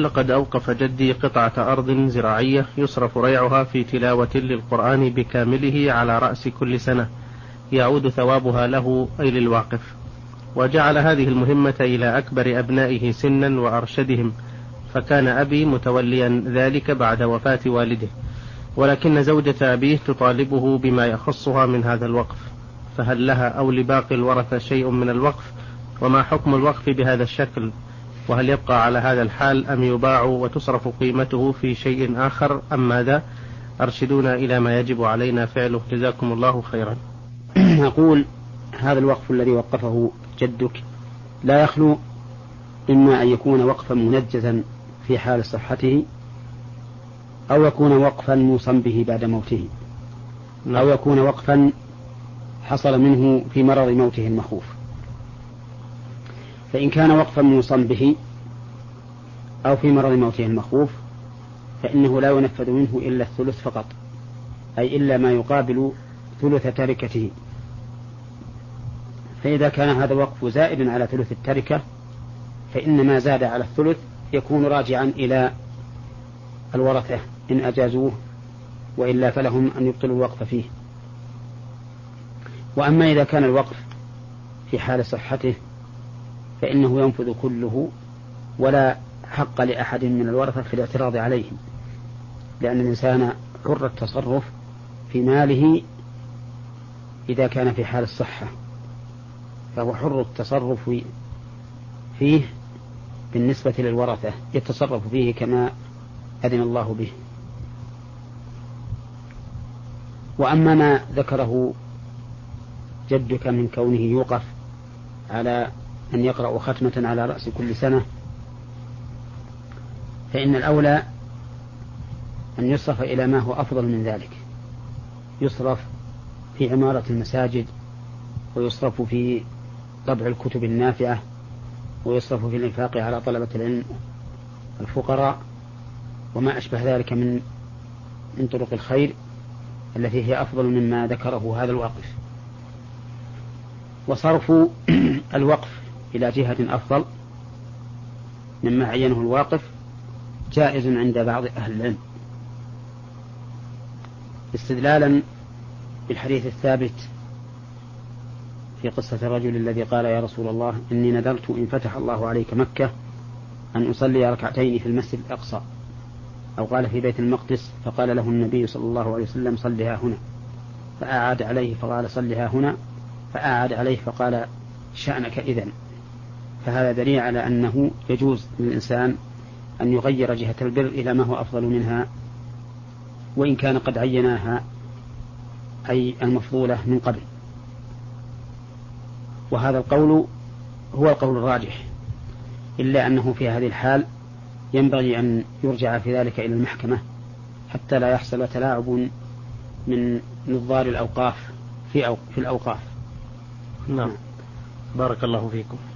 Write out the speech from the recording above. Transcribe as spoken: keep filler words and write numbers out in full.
لقد أوقف جدي قطعة أرض زراعية يصرف ريعها في تلاوة للقرآن بكامله على رأس كل سنة يعود ثوابها له أي للواقف، وجعل هذه المهمة إلى أكبر أبنائه سنا وأرشدهم، فكان أبي متوليا ذلك بعد وفاة والده، ولكن زوجة أبيه تطالبه بما يخصها من هذا الوقف، فهل لها أو لباقي الورثة شيء من الوقف؟ وما حكم الوقف بهذا الشكل؟ وهل يبقى على هذا الحال أم يباع وتصرف قيمته في شيء آخر أم ماذا؟ أرشدونا إلى ما يجب علينا فعله، جزاكم الله خيرا. أقول هذا الوقف الذي وقفه جدك لا يخلو إما أن يكون وقفا منجزا في حال صحته، أو يكون وقفا موصى به بعد موته، أو يكون وقفا حصل منه في مرض موته المخوف. فإن كان وقفا موصى به أو في مرض موته المخوف فإنه لا ينفذ منه إلا الثلث فقط، أي إلا ما يقابل ثلث تركته. فإذا كان هذا الوقف زائد على ثلث التركة فإن ما زاد على الثلث يكون راجعا إلى الورثة إن أجازوه، وإلا فلهم أن يبطلوا الوقف فيه. وأما إذا كان الوقف في حال صحته فإنه ينفذ كله ولا حق لأحد من الورثة في الاعتراض عليهم، لأن الإنسان حر التصرف في ماله إذا كان في حال الصحة، فهو حر التصرف فيه بالنسبة للورثة، يتصرف فيه كما أذن الله به. وأما ما ذكره جدك من كونه يوقف على أن يقرأ ختمة على رأس كل سنة، فإن الأولى أن يصرف إلى ما هو أفضل من ذلك، يصرف في عمارة المساجد، ويصرف في طبع الكتب النافعة، ويصرف في الإنفاق على طلبة العلم الفقراء، وما أشبه ذلك من من طرق الخير التي هي أفضل مما ذكره هذا الواقف. وصرف الوقف إلى جهة أفضل مما عينه الواقف جائز عند بعض أهل العلم، استدلالا بالحديث الثابت في قصة الرجل الذي قال يا رسول الله إني نذرت إن فتح الله عليك مكة أن أصلي ركعتين في المسجد الأقصى، أو قال في بيت المقدس، فقال له النبي صلى الله عليه وسلم صلها هنا، فأعاد عليه فقال صلها هنا، فأعاد عليه فقال شأنك إذن. فهذا دليل على أنه يجوز للإنسان أن يغير جهة البر إلى ما هو أفضل منها، وإن كان قد عيناها أي المفضولة من قبل. وهذا القول هو القول الراجح، إلا أنه في هذه الحال ينبغي أن يرجع في ذلك إلى المحكمة حتى لا يحصل تلاعب من نظار الأوقاف في, أو في الأوقاف. نعم. بارك الله فيكم.